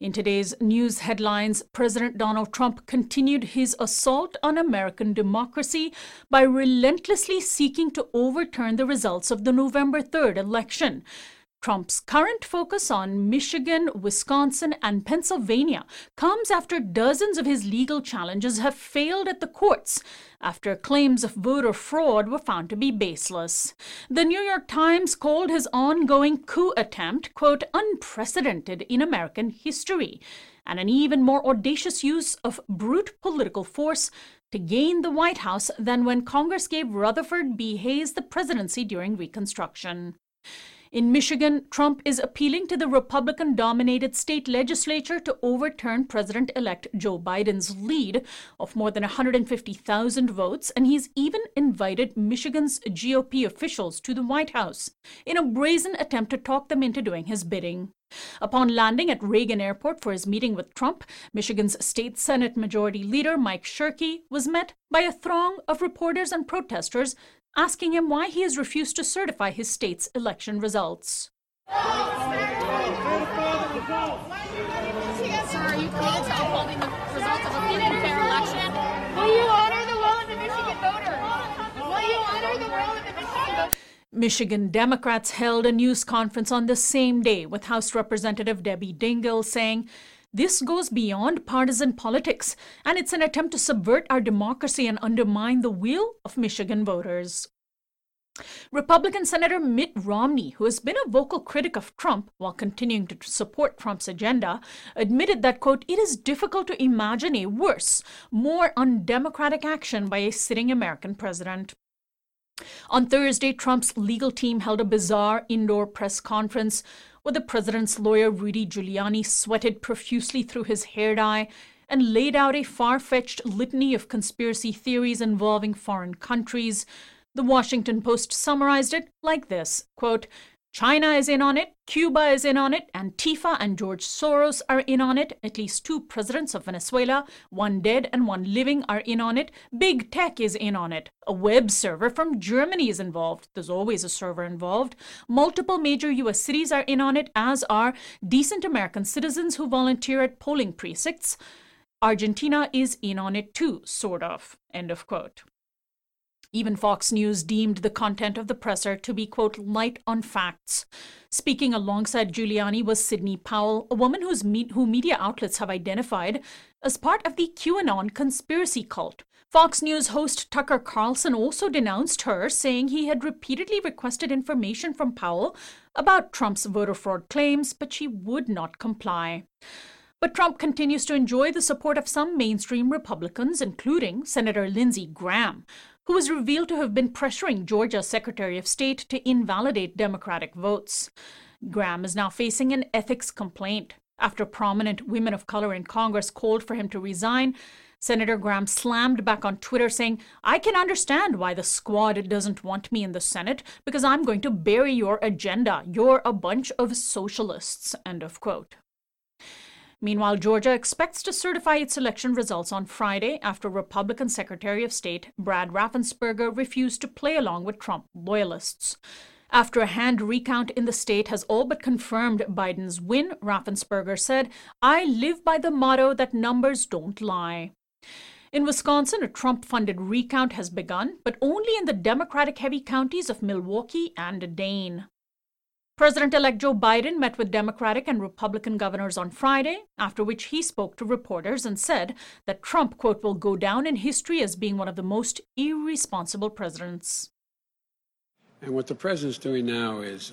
In today's news headlines, President Donald Trump continued his assault on American democracy by relentlessly seeking to overturn the results of the November 3rd election. Trump's current focus on Michigan, Wisconsin, and Pennsylvania comes after dozens of his legal challenges have failed at the courts, after claims of voter fraud were found to be baseless. The New York Times called his ongoing coup attempt, quote, unprecedented in American history, and an even more audacious use of brute political force to gain the White House than when Congress gave Rutherford B. Hayes the presidency during Reconstruction. In Michigan, Trump is appealing to the Republican-dominated state legislature to overturn President-elect Joe Biden's lead of more than 150,000 votes, and he's even invited Michigan's GOP officials to the White House in a brazen attempt to talk them into doing his bidding. Upon landing at Reagan Airport for his meeting with Trump, Michigan's State Senate Majority Leader Mike Shirkey was met by a throng of reporters and protesters asking him why he has refused to certify his state's election results. Sir, are you committed to upholding the results of a free and fair election? Will you honor the will of the Michigan voter? Will you honor the will of the Michigan voter? Michigan Democrats held a news conference on the same day with House Representative Debbie Dingell saying, "This goes beyond partisan politics, and it's an attempt to subvert our democracy and undermine the will of Michigan voters." Republican Senator Mitt Romney, who has been a vocal critic of Trump while continuing to support Trump's agenda, admitted that, quote, it is difficult to imagine a worse, more undemocratic action by a sitting American president. On Thursday, Trump's legal team held a bizarre indoor press conference where the president's lawyer Rudy Giuliani sweated profusely through his hair dye and laid out a far-fetched litany of conspiracy theories involving foreign countries. The Washington Post summarized it like this, quote, China is in on it, Cuba is in on it, Antifa and George Soros are in on it, at least 2 presidents of Venezuela, 1 dead and 1 living, are in on it, big tech is in on it, a web server from Germany is involved, there's always a server involved, multiple major U.S. cities are in on it, as are decent American citizens who volunteer at polling precincts. Argentina is in on it too, sort of, end of quote. Even Fox News deemed the content of the presser to be, quote, light on facts. Speaking alongside Giuliani was Sidney Powell, a woman who media outlets have identified as part of the QAnon conspiracy cult. Fox News host Tucker Carlson also denounced her, saying he had repeatedly requested information from Powell about Trump's voter fraud claims, but she would not comply. But Trump continues to enjoy the support of some mainstream Republicans, including Senator Lindsey Graham, who was revealed to have been pressuring Georgia Secretary of State to invalidate Democratic votes. Graham is now facing an ethics complaint. After prominent women of color in Congress called for him to resign, Senator Graham slammed back on Twitter saying, I can understand why the squad doesn't want me in the Senate because I'm going to bury your agenda. You're a bunch of socialists, end of quote. Meanwhile, Georgia expects to certify its election results on Friday after Republican Secretary of State Brad Raffensperger refused to play along with Trump loyalists. After a hand recount in the state has all but confirmed Biden's win, Raffensperger said, I live by the motto that numbers don't lie. In Wisconsin, a Trump-funded recount has begun, but only in the Democratic-heavy counties of Milwaukee and Dane. President-elect Joe Biden met with Democratic and Republican governors on Friday, after which he spoke to reporters and said that Trump, quote, will go down in history as being one of the most irresponsible presidents. And what the president's doing now is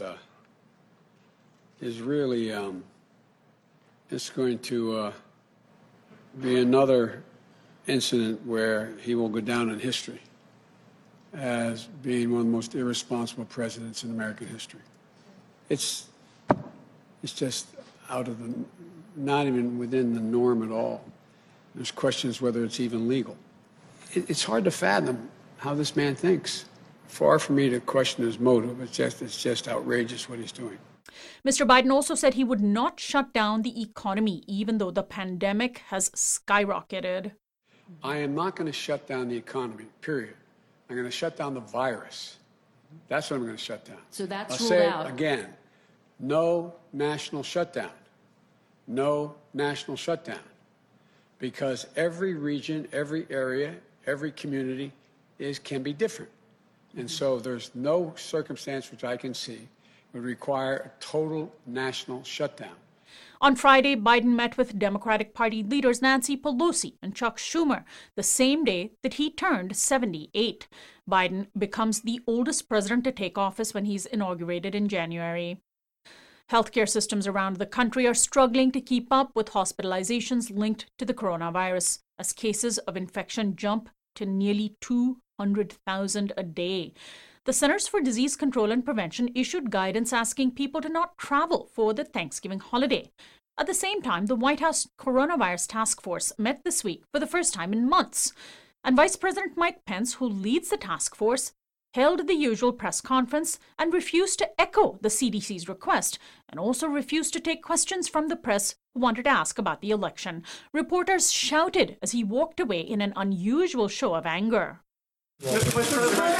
really it's going to be another incident where he will go down in history as being one of the most irresponsible presidents in American history. It's just out of the, not even within the norm at all. There's questions whether it's even legal. It's hard to fathom how this man thinks. Far from me to question his motive. It's just outrageous what he's doing. Mr. Biden also said he would not shut down the economy, even though the pandemic has skyrocketed. I am not going to shut down the economy, period. I'm going to shut down the virus. That's what I'm going to shut down. So that's I'll ruled say out. it again. No national shutdown. no national shutdown, because every region, every area, every community can be different. And so there's no circumstance which I can see would require a total national shutdown. On Friday, Biden met with Democratic Party leaders Nancy Pelosi and Chuck Schumer the same day that he turned 78. Biden becomes the oldest president to take office when he's inaugurated in January. Healthcare systems around the country are struggling to keep up with hospitalizations linked to the coronavirus, as cases of infection jump to nearly 200,000 a day. The Centers for Disease Control and Prevention issued guidance asking people to not travel for the Thanksgiving holiday. At the same time, the White House Coronavirus Task Force met this week for the first time in months. And Vice President Mike Pence, who leads the task force, held the usual press conference and refused to echo the CDC's request, and also refused to take questions from the press who wanted to ask about the election. Reporters shouted as he walked away in an unusual show of anger. Mr. President,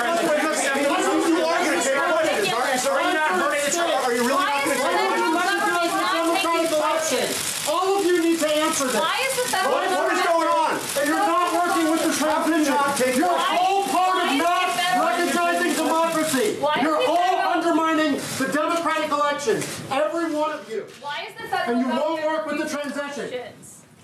are you really not going to all of you need to answer this. Why is the federal government... What is going on? And you're not working with the transition. You're all part of not recognizing democracy. You're all undermining the democratic election. Every one of you. Why is the federal and you won't government work with the transition.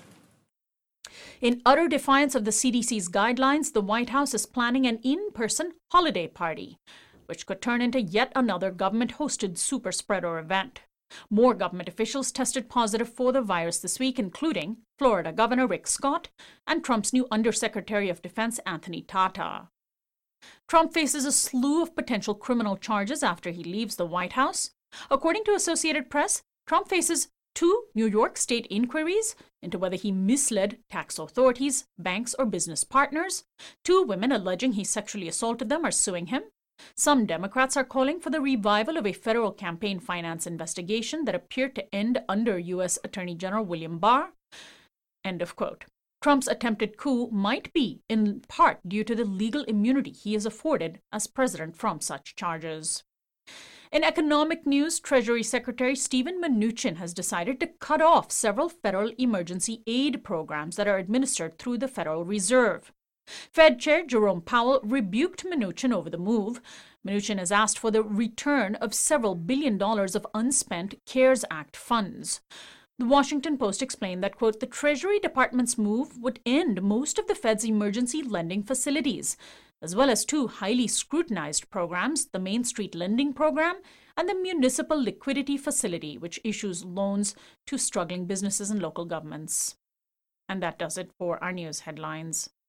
In utter defiance of the CDC's guidelines, the White House is planning an in-person holiday party, which could turn into yet another government-hosted super spreader event. More government officials tested positive for the virus this week, including Florida Governor Rick Scott and Trump's new Undersecretary of Defense Anthony Tata. Trump faces a slew of potential criminal charges after he leaves the White House. According to Associated Press, Trump faces 2 New York state inquiries into whether he misled tax authorities, banks, or business partners. 2 women alleging he sexually assaulted them are suing him. Some Democrats are calling for the revival of a federal campaign finance investigation that appeared to end under U.S. Attorney General William Barr. End of quote. Trump's attempted coup might be in part due to the legal immunity he is afforded as president from such charges. In economic news, Treasury Secretary Steven Mnuchin has decided to cut off several federal emergency aid programs that are administered through the Federal Reserve. Fed Chair Jerome Powell rebuked Mnuchin over the move. Mnuchin has asked for the return of several $1 billion of unspent CARES Act funds. The Washington Post explained that, quote, the Treasury Department's move would end most of the Fed's emergency lending facilities, as well as 2 highly scrutinized programs, the Main Street Lending Program and the Municipal Liquidity Facility, which issues loans to struggling businesses and local governments. And that does it for our news headlines.